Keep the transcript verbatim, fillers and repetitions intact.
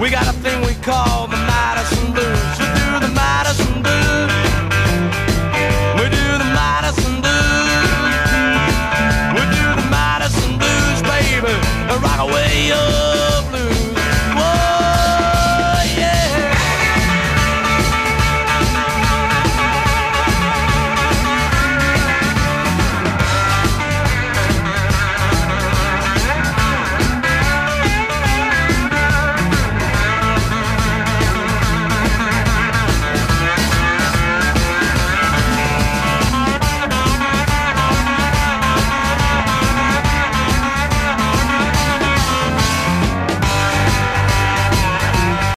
We got a thing we call the Madison Blues. We do the Madison Blues. We do the Madison Blues. We do the Madison Blues, baby. Rock away, yo.